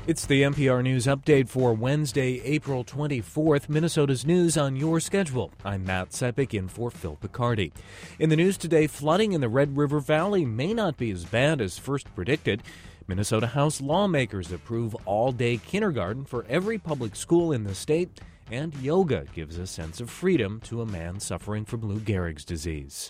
It's the NPR News Update for Wednesday, April 24th, Minnesota's news on your schedule. I'm Matt Sepik in for Phil Picardi. In the news today, flooding in the Red River Valley may not be as bad as first predicted. Minnesota House lawmakers approve all-day kindergarten for every public school in the state, and yoga gives a sense of freedom to a man suffering from Lou Gehrig's disease.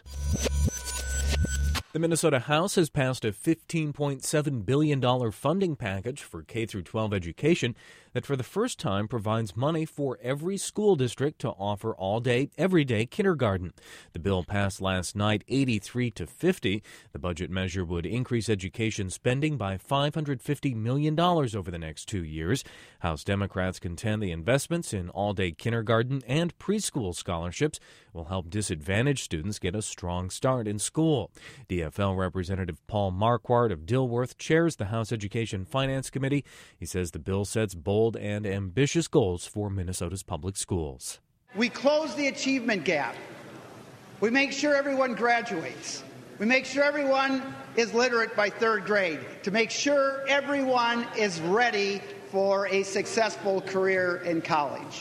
The Minnesota House has passed a $15.7 billion funding package for K-12 education that for the first time provides money for every school district to offer all-day, everyday kindergarten. The bill passed last night 83-50. The budget measure would increase education spending by $550 million over the next 2 years. House Democrats contend the investments in all-day kindergarten and preschool scholarships will help disadvantaged students get a strong start in school. DFL Representative Paul Marquardt of Dilworth chairs the House Education Finance Committee. He says the bill sets bold and ambitious goals for Minnesota's public schools. We close the achievement gap. We make sure everyone graduates. We make sure everyone is literate by third grade, to make sure everyone is ready for a successful career in college.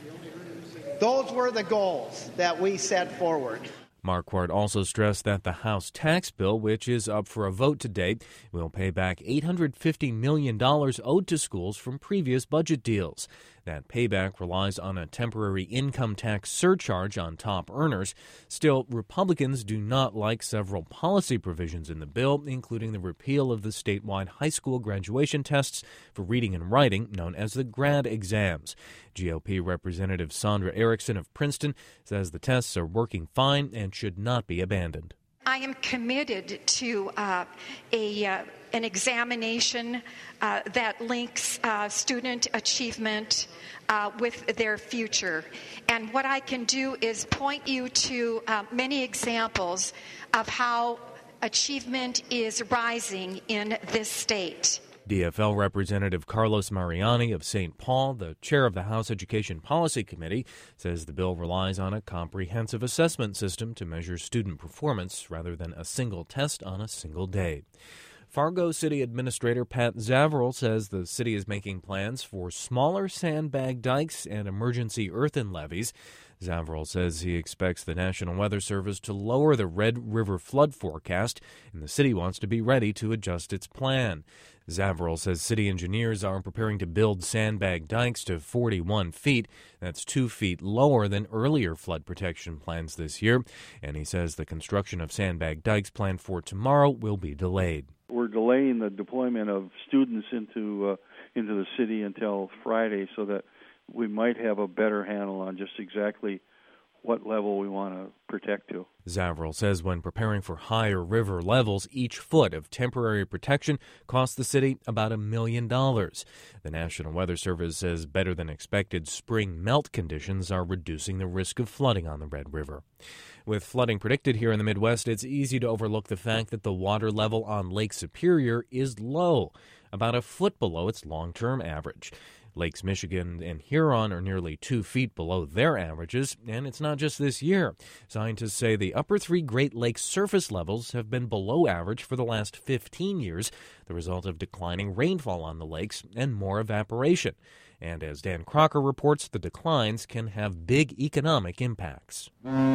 Those were the goals that we set forward. Marquardt also stressed that the House tax bill, which is up for a vote today, will pay back $850 million owed to schools from previous budget deals. That payback relies on a temporary income tax surcharge on top earners. Still, Republicans do not like several policy provisions in the bill, including the repeal of the statewide high school graduation tests for reading and writing, known as the GRAD exams. GOP Representative Sandra Erickson of Princeton says the tests are working fine and should not be abandoned. I am committed to an examination that links student achievement with their future. And what I can do is point you to many examples of how achievement is rising in this state. DFL Representative Carlos Mariani of St. Paul, the chair of the House Education Policy Committee, says the bill relies on a comprehensive assessment system to measure student performance rather than a single test on a single day. Fargo City Administrator Pat Zavrel says the city is making plans for smaller sandbag dikes and emergency earthen levees. Zavrel says he expects the National Weather Service to lower the Red River flood forecast, and the city wants to be ready to adjust its plan. Zavrel says city engineers are preparing to build sandbag dikes to 41 feet. That's 2 feet lower than earlier flood protection plans this year. And he says the construction of sandbag dikes planned for tomorrow will be delayed. We're delaying the deployment of students into the city until Friday so that we might have a better handle on just exactly what level we want to protect to. Zavrel says when preparing for higher river levels, each foot of temporary protection costs the city about $1 million. The National Weather Service says better than expected spring melt conditions are reducing the risk of flooding on the Red River. With flooding predicted here in the Midwest, it's easy to overlook the fact that the water level on Lake Superior is low, about a foot below its long-term average. Lakes Michigan and Huron are nearly 2 feet below their averages, and it's not just this year. Scientists say the upper three Great Lakes surface levels have been below average for the last 15 years, the result of declining rainfall on the lakes and more evaporation. And as Dan Crocker reports, the declines can have big economic impacts.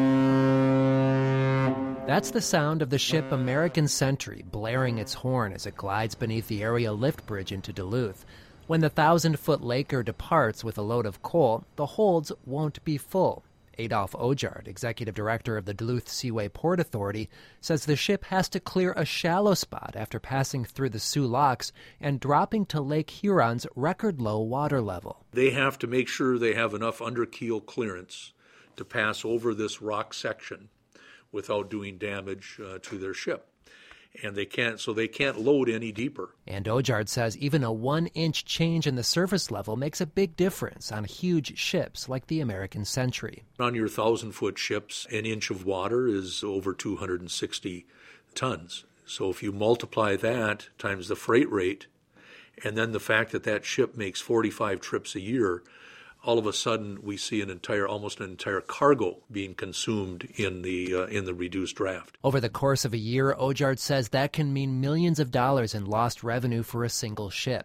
That's the sound of the ship American Century blaring its horn as it glides beneath the area lift bridge into Duluth. When the 1,000-foot Laker departs with a load of coal, the holds won't be full. Adolph Ojard, executive director of the Duluth Seaway Port Authority, says the ship has to clear a shallow spot after passing through the Sioux Locks and dropping to Lake Huron's record-low water level. They have to make sure they have enough under-keel clearance to pass over this rock section without doing damage to their ship. And they can't load any deeper. And Ojard says even a 1-inch change in the surface level makes a big difference on huge ships like the American Century. On your 1,000-foot ships, an inch of water is over 260 tons. So if you multiply that times the freight rate, and then the fact that that ship makes 45 trips a year, all of a sudden we see almost an entire cargo being consumed in the reduced draft. Over the course of a year, Ojard says that can mean millions of dollars in lost revenue for a single ship.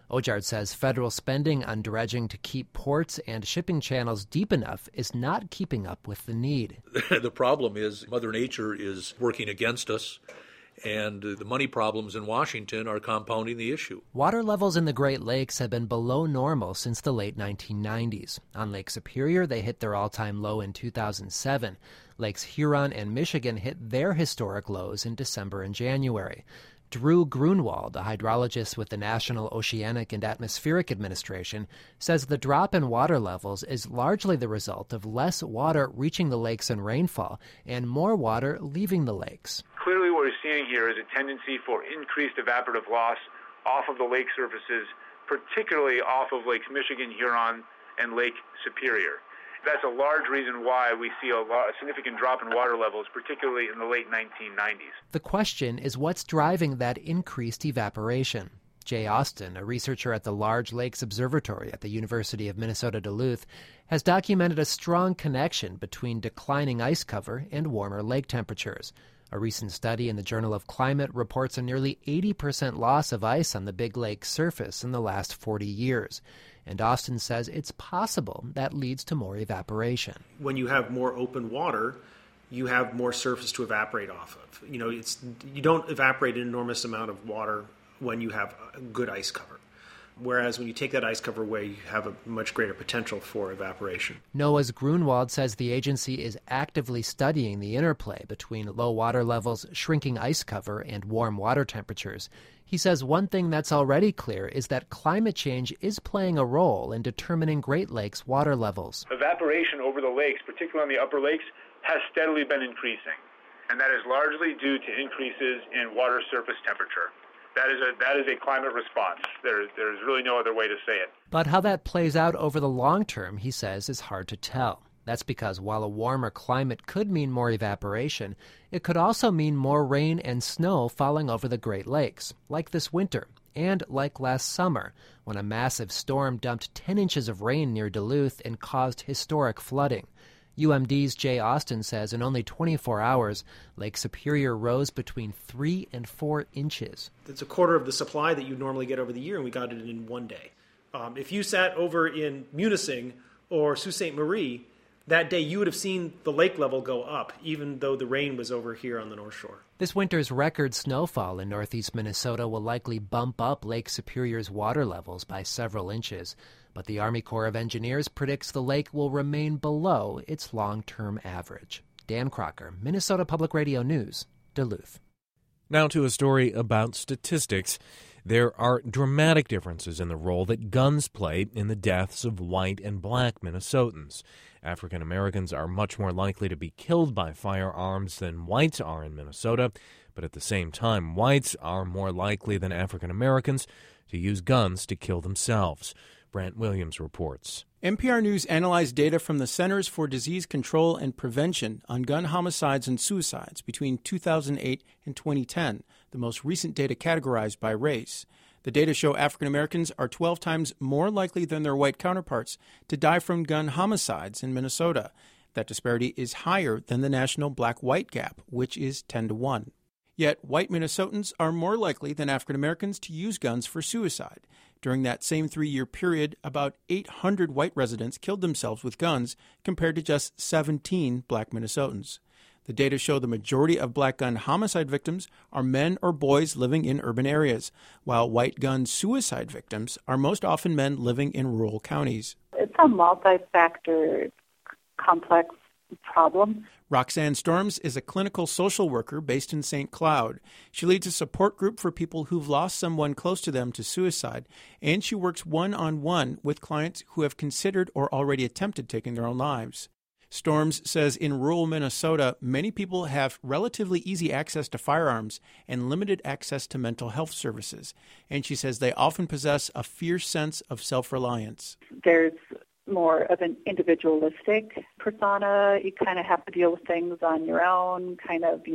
Ojard says federal spending on dredging to keep ports and shipping channels deep enough is not keeping up with the need. The problem is Mother Nature is working against us, and the money problems in Washington are compounding the issue. Water levels in the Great Lakes have been below normal since the late 1990s. On Lake Superior, they hit their all-time low in 2007. Lakes Huron and Michigan hit their historic lows in December and January. Drew Grunwald, a hydrologist with the National Oceanic and Atmospheric Administration, says the drop in water levels is largely the result of less water reaching the lakes in rainfall and more water leaving the lakes. Clearly what we're seeing here is a tendency for increased evaporative loss off of the lake surfaces, particularly off of Lakes Michigan, Huron, and Lake Superior. That's a large reason why we see a significant drop in water levels, particularly in the late 1990s. The question is what's driving that increased evaporation. Jay Austin, a researcher at the Large Lakes Observatory at the University of Minnesota Duluth, has documented a strong connection between declining ice cover and warmer lake temperatures. A recent study in the Journal of Climate reports a nearly 80% loss of ice on the Big Lake surface in the last 40 years. And Austin says it's possible that leads to more evaporation. When you have more open water, you have more surface to evaporate off of. You don't evaporate an enormous amount of water when you have a good ice cover. Whereas when you take that ice cover away, you have a much greater potential for evaporation. NOAA's Grunwald says the agency is actively studying the interplay between low water levels, shrinking ice cover, and warm water temperatures. He says one thing that's already clear is that climate change is playing a role in determining Great Lakes water levels. Evaporation over the lakes, particularly on the upper lakes, has steadily been increasing, and that is largely due to increases in water surface temperature. That is a climate response. There's really no other way to say it. But how that plays out over the long term, he says, is hard to tell. That's because while a warmer climate could mean more evaporation, it could also mean more rain and snow falling over the Great Lakes, like this winter, and like last summer, when a massive storm dumped 10 inches of rain near Duluth and caused historic flooding. UMD's Jay Austin says in only 24 hours, Lake Superior rose between 3 and 4 inches. It's a quarter of the supply that you normally get over the year, and we got it in one day. If you sat over in Munising or Sault Ste. Marie, that day you would have seen the lake level go up, even though the rain was over here on the North Shore. This winter's record snowfall in northeast Minnesota will likely bump up Lake Superior's water levels by several inches. But the Army Corps of Engineers predicts the lake will remain below its long-term average. Dan Crocker, Minnesota Public Radio News, Duluth. Now to a story about statistics. There are dramatic differences in the role that guns play in the deaths of white and black Minnesotans. African Americans are much more likely to be killed by firearms than whites are in Minnesota, but at the same time, whites are more likely than African Americans to use guns to kill themselves. Brant Williams reports. NPR News analyzed data from the Centers for Disease Control and Prevention on gun homicides and suicides between 2008 and 2010, the most recent data categorized by race. The data show African Americans are 12 times more likely than their white counterparts to die from gun homicides in Minnesota. That disparity is higher than the national black-white gap, which is 10-1. Yet, white Minnesotans are more likely than African Americans to use guns for suicide. During that same 3-year period, about 800 white residents killed themselves with guns, compared to just 17 black Minnesotans. The data show the majority of black gun homicide victims are men or boys living in urban areas, while white gun suicide victims are most often men living in rural counties. It's a multi-factor, complex problem. Roxanne Storms is a clinical social worker based in St. Cloud. She leads a support group for people who've lost someone close to them to suicide, and she works one-on-one with clients who have considered or already attempted taking their own lives. Storms says in rural Minnesota, many people have relatively easy access to firearms and limited access to mental health services. And she says they often possess a fierce sense of self-reliance. There's more of an individualistic persona. You kind of have to deal with things on your own, kind of,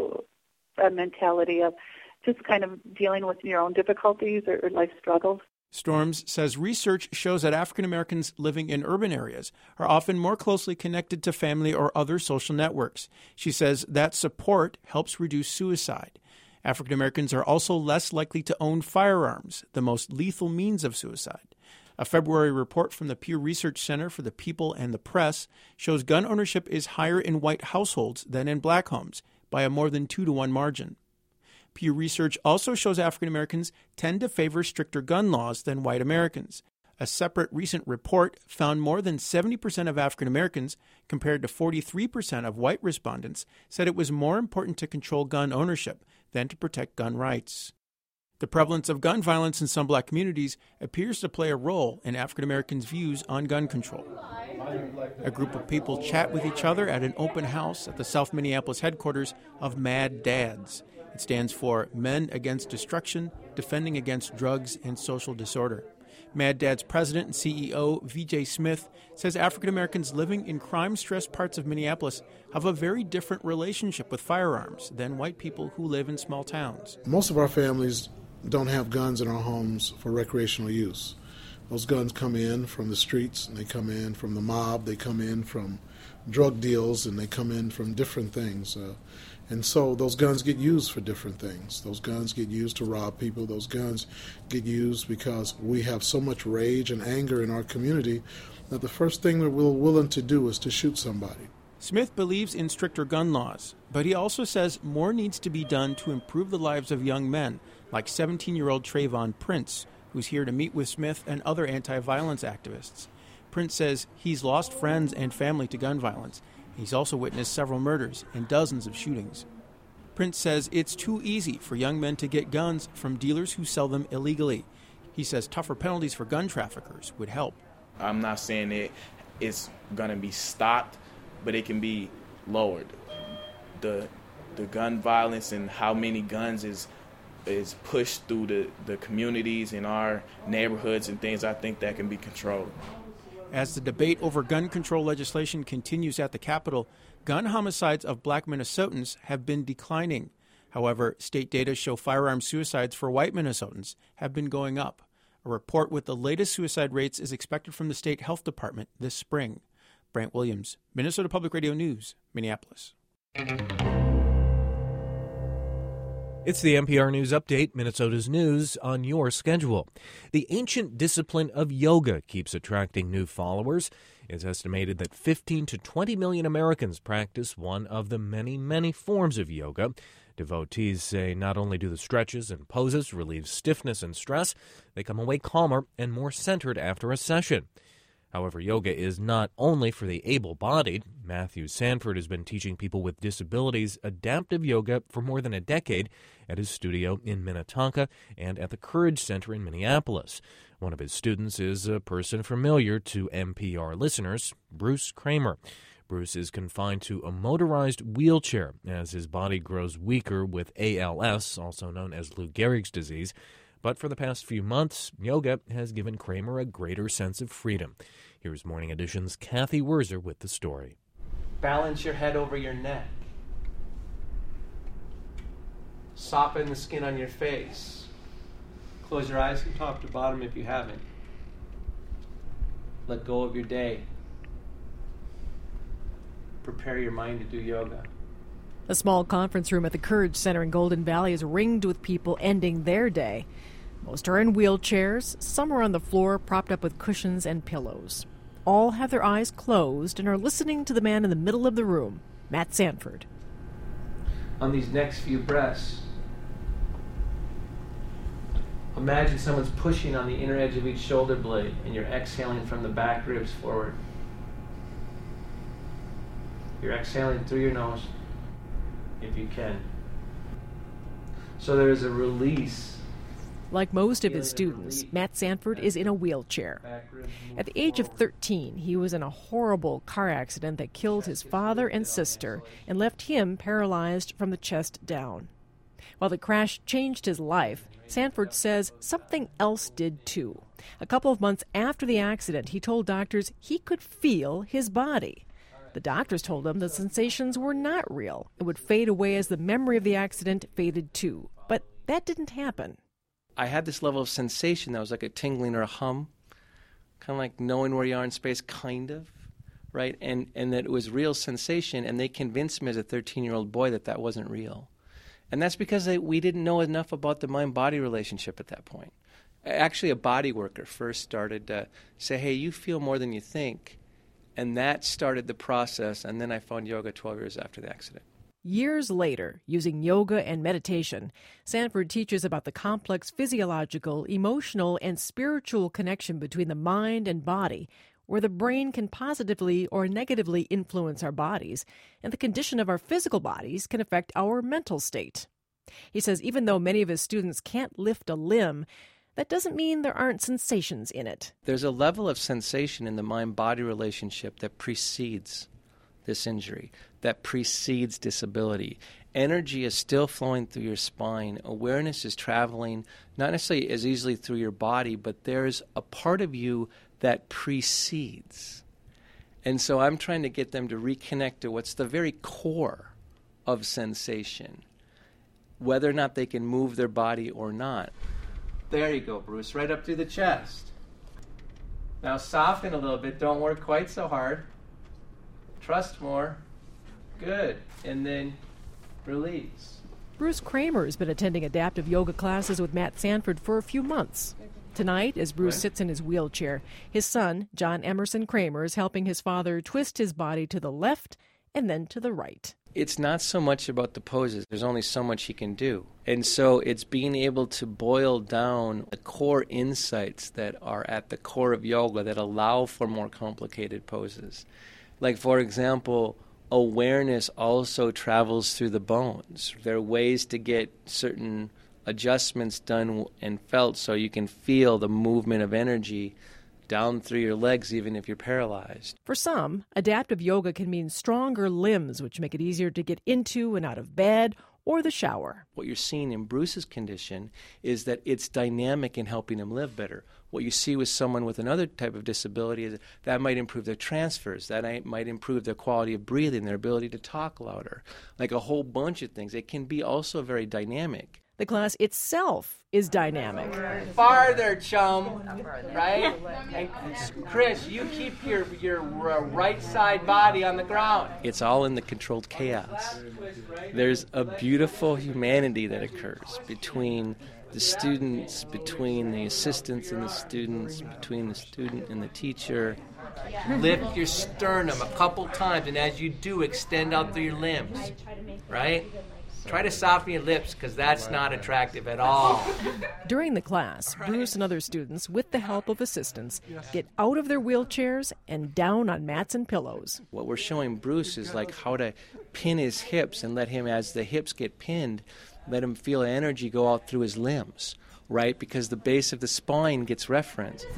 a mentality of just kind of dealing with your own difficulties or life struggles. Storms says research shows that African Americans living in urban areas are often more closely connected to family or other social networks. She says that support helps reduce suicide. African Americans are also less likely to own firearms, the most lethal means of suicide. A February report from the Pew Research Center for the People and the Press shows gun ownership is higher in white households than in black homes by a more than 2-to-1 margin. Pew Research also shows African Americans tend to favor stricter gun laws than white Americans. A separate recent report found more than 70% of African Americans, compared to 43% of white respondents, said it was more important to control gun ownership than to protect gun rights. The prevalence of gun violence in some black communities appears to play a role in African Americans' views on gun control. A group of people chat with each other at an open house at the South Minneapolis headquarters of Mad Dads. It stands for Men Against Destruction, Defending Against Drugs and Social Disorder. Mad Dad's president and CEO, V.J. Smith, says African Americans living in crime-stressed parts of Minneapolis have a very different relationship with firearms than white people who live in small towns. Most of our families don't have guns in our homes for recreational use. Those guns come in from the streets, and they come in from the mob, they come in from drug deals, and they come in from different things. And so those guns get used for different things. Those guns get used to rob people. Those guns get used because we have so much rage and anger in our community that the first thing that we're willing to do is to shoot somebody. Smith believes in stricter gun laws, but he also says more needs to be done to improve the lives of young men, like 17-year-old Trayvon Prince, who's here to meet with Smith and other anti-violence activists. Prince says he's lost friends and family to gun violence. He's also witnessed several murders and dozens of shootings. Prince says it's too easy for young men to get guns from dealers who sell them illegally. He says tougher penalties for gun traffickers would help. I'm not saying it's going to be stopped, but it can be lowered. The gun violence and how many guns is pushed through the communities in our neighborhoods and things, I think that can be controlled. As the debate over gun control legislation continues at the Capitol, gun homicides of black Minnesotans have been declining. However, state data show firearm suicides for white Minnesotans have been going up. A report with the latest suicide rates is expected from the state health department this spring. Brant Williams, Minnesota Public Radio News, Minneapolis. It's the NPR News Update, Minnesota's news on your schedule. The ancient discipline of yoga keeps attracting new followers. It's estimated that 15 to 20 million Americans practice one of the many, many forms of yoga. Devotees say not only do the stretches and poses relieve stiffness and stress, they come away calmer and more centered after a session. However, yoga is not only for the able-bodied. Matthew Sanford has been teaching people with disabilities adaptive yoga for more than a decade at his studio in Minnetonka and at the Courage Center in Minneapolis. One of his students is a person familiar to NPR listeners, Bruce Kramer. Bruce is confined to a motorized wheelchair as his body grows weaker with ALS, also known as Lou Gehrig's disease. But for the past few months, yoga has given Kramer a greater sense of freedom. Here's Morning Edition's Kathy Wurzer with the story. Balance your head over your neck. Soften the skin on your face. Close your eyes from top to bottom if you haven't. Let go of your day. Prepare your mind to do yoga. A small conference room at the Courage Center in Golden Valley is ringed with people ending their day. Most are in wheelchairs, some are on the floor propped up with cushions and pillows. All have their eyes closed and are listening to the man in the middle of the room, Matt Sanford. On these next few breaths, imagine someone's pushing on the inner edge of each shoulder blade and you're exhaling from the back ribs forward. You're exhaling through your nose, if you can. So there is a release. Like most of his students, Matt Sanford is in a wheelchair. At the age of 13, he was in a horrible car accident that killed his father and sister and left him paralyzed from the chest down. While the crash changed his life, Sanford says something else did too. A couple of months after the accident, he told doctors he could feel his body. The doctors told him the sensations were not real and would fade away as the memory of the accident faded too. But that didn't happen. I had this level of sensation that was like a tingling or a hum, kind of like knowing where you are in space, kind of, right? And that it was real sensation, and they convinced me as a 13-year-old boy that wasn't real. And that's because we didn't know enough about the mind-body relationship at that point. Actually, a body worker first started to say, hey, you feel more than you think. And that started the process, and then I found yoga 12 years after the accident. Years later, using yoga and meditation, Sanford teaches about the complex physiological, emotional, and spiritual connection between the mind and body, where the brain can positively or negatively influence our bodies, and the condition of our physical bodies can affect our mental state. He says even though many of his students can't lift a limb, that doesn't mean there aren't sensations in it. There's a level of sensation in the mind-body relationship that precedes this injury, that precedes disability. Energy is still flowing through your spine. Awareness is traveling, not necessarily as easily through your body, but there's a part of you that precedes. And so I'm trying to get them to reconnect to what's the very core of sensation, whether or not they can move their body or not. There you go, Bruce, right up through the chest. Now soften a little bit. Don't work quite so hard. Trust more. Good. And then release. Bruce Kramer has been attending adaptive yoga classes with Matt Sanford for a few months. Tonight, as Bruce sits in his wheelchair, his son, John Emerson Kramer, is helping his father twist his body to the left and then to the right. It's not so much about the poses. There's only so much he can do. And so it's being able to boil down the core insights that are at the core of yoga that allow for more complicated poses. Like, for example, awareness also travels through the bones. There are ways to get certain adjustments done and felt so you can feel the movement of energy down through your legs even if you're paralyzed. For some, adaptive yoga can mean stronger limbs, which make it easier to get into and out of bed or the shower. What you're seeing in Bruce's condition is that it's dynamic in helping him live better. What you see with someone with another type of disability is that might improve their transfers, that might improve their quality of breathing, their ability to talk louder, like a whole bunch of things. It can be also very dynamic. The class itself is dynamic. Farther, chum, right? And Chris, you keep your right side body on the ground. It's all in the controlled chaos. There's a beautiful humanity that occurs between the students, between the assistants and the students, between the student and the teacher. Lift your sternum a couple times, and as you do, extend out through your limbs, right? Try to soften your lips, because that's not attractive at all. During the class, Bruce and other students, with the help of assistants, get out of their wheelchairs and down on mats and pillows. What we're showing Bruce is like how to pin his hips and let him, as the hips get pinned, let him feel energy go out through his limbs, right? Because the base of the spine gets referenced.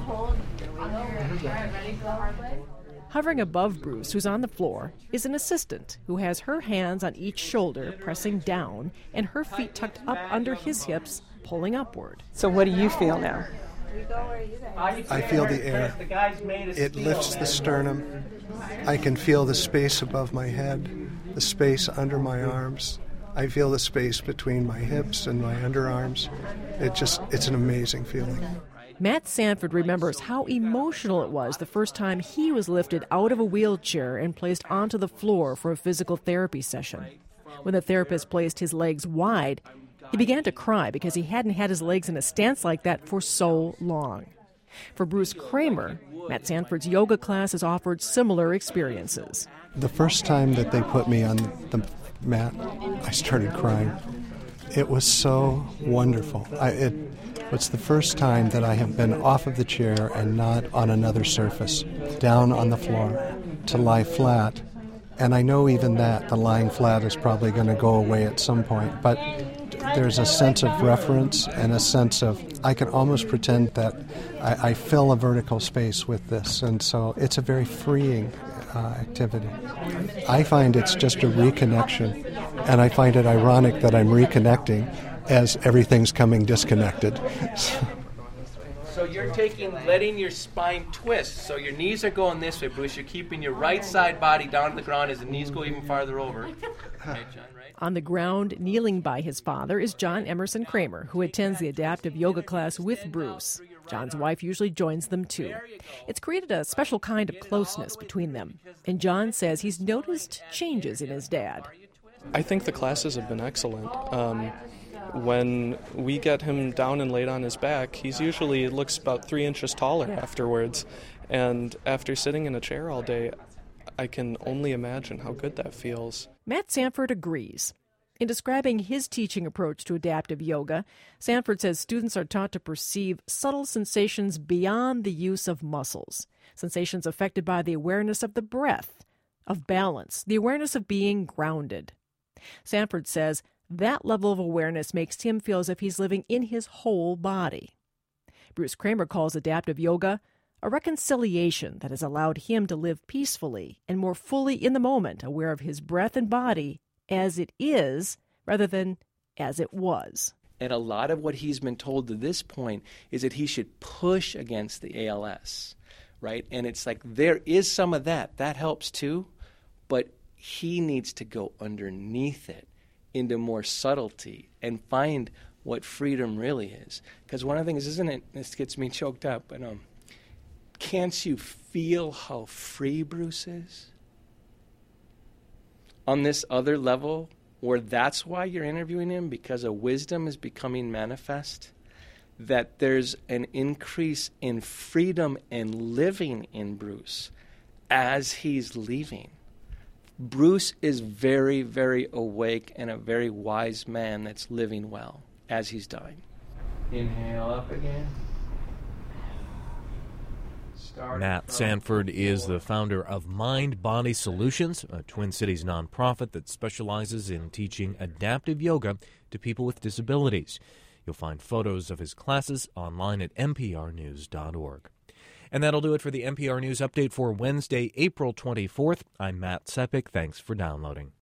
Hovering above Bruce, who's on the floor, is an assistant who has her hands on each shoulder, pressing down, and her feet tucked up under his hips, pulling upward. So what do you feel now? I feel the air. It lifts the sternum. I can feel the space above my head, the space under my arms. I feel the space between my hips and my underarms. It's an amazing feeling. Matt Sanford remembers how emotional it was the first time he was lifted out of a wheelchair and placed onto the floor for a physical therapy session. When the therapist placed his legs wide, he began to cry because he hadn't had his legs in a stance like that for so long. For Bruce Kramer, Matt Sanford's yoga class has offered similar experiences. The first time that they put me on the mat, I started crying. It was so wonderful. It's the first time that I have been off of the chair and not on another surface, down on the floor, to lie flat. And I know even that, the lying flat is probably going to go away at some point, but there's a sense of reference and a sense of, I can almost pretend that I fill a vertical space with this, and so it's a very freeing activity. I find it's just a reconnection, and I find it ironic that I'm reconnecting as everything's coming disconnected. So you're letting your spine twist. So your knees are going this way, Bruce. You're keeping your right side body down to the ground as the knees go even farther over. Okay, John, right? On the ground, kneeling by his father, is John Emerson Kramer, who attends the adaptive yoga class with Bruce. John's wife usually joins them too. It's created a special kind of closeness between them. And John says he's noticed changes in his dad. I think the classes have been excellent. When we get him down and laid on his back, he looks about 3 inches taller afterwards. And after sitting in a chair all day, I can only imagine how good that feels. Matt Sanford agrees. In describing his teaching approach to adaptive yoga, Sanford says students are taught to perceive subtle sensations beyond the use of muscles, sensations affected by the awareness of the breath, of balance, the awareness of being grounded. Sanford says that level of awareness makes him feel as if he's living in his whole body. Bruce Kramer calls adaptive yoga a reconciliation that has allowed him to live peacefully and more fully in the moment, aware of his breath and body as it is rather than as it was. And a lot of what he's been told to this point is that he should push against the ALS, right? And it's like there is some of that. That helps too, but he needs to go underneath it into more subtlety and find what freedom really is. Because one of the things, isn't it, this gets me choked up, but can't you feel how free Bruce is? On this other level, where that's why you're interviewing him, because a wisdom is becoming manifest, that there's an increase in freedom and living in Bruce as he's leaving. Bruce is very, very awake and a very wise man that's living well as he's dying. Inhale up again. Matt Sanford is the founder of Mind Body Solutions, a Twin Cities nonprofit that specializes in teaching adaptive yoga to people with disabilities. You'll find photos of his classes online at nprnews.org. And that'll do it for the NPR News Update for Wednesday, April 24th. I'm Matt Sepik. Thanks for downloading.